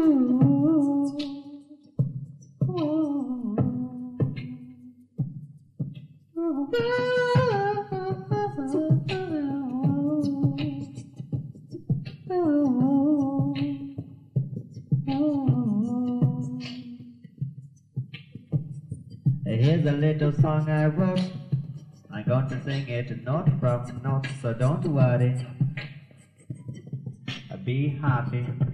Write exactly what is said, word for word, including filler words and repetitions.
Here's a little song I wrote. I'm going to sing it note from note, so don't worry. Be happy.